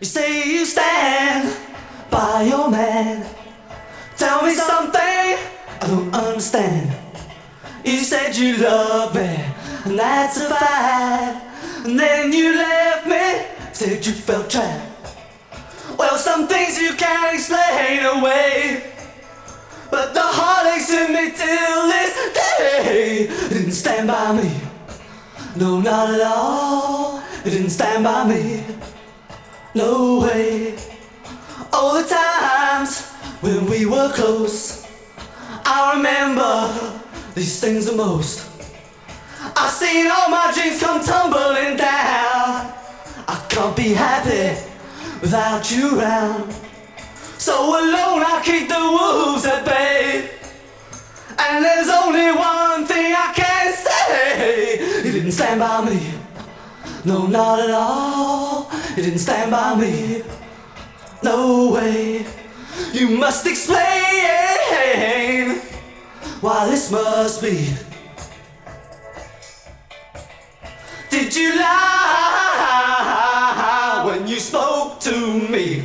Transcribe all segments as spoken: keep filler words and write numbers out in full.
You say you stand by your man. Tell me something I don't understand. You said you love me, and that's a fact. And then you left me, said you felt trapped. Well, some things you can't explain away, but the heartaches in me till this day. It didn't stand by me, no, not at all. It didn't stand by me, no way. All the times when we were close, I remember these things the most. I've seen all my dreams come tumbling down. I can't be happy without you around. So alone I keep the wolves at bay. And there's only one thing I can say: it didn't stand by me, no, not at all. It didn't stand by me, no way. You must explain why this must be. Did you lie when you spoke to me?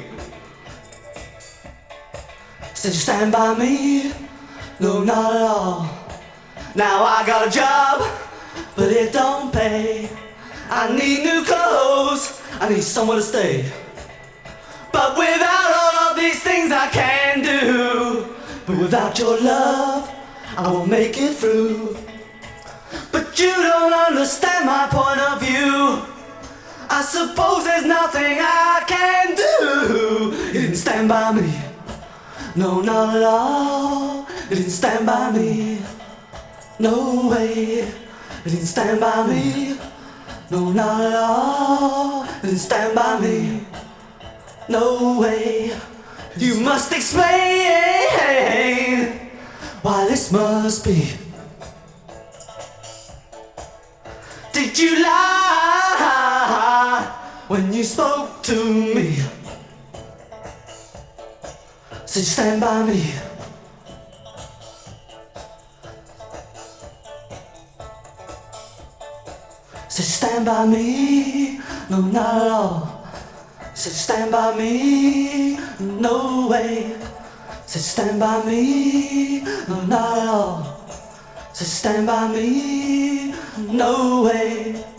Said you stand by me, no, not at all. Now I got a job, but it don't pay. I need new clothes, I need somewhere to stay. But without all of these things I can do, but without your love I won't make it through. But you don't understand my point of view. I suppose there's nothing I can do. It didn't stand by me, no, not at all. It didn't stand by me, no way. It didn't stand by me, no, not at all. It didn't stand by me, no way. You must explain why this must be. Did you lie when you spoke to me? Said you stand by me. Said you stand by me, no, not at all. Said you stand by me, no way. Said you stand by me, no, not at all. Said you stand by me, no way.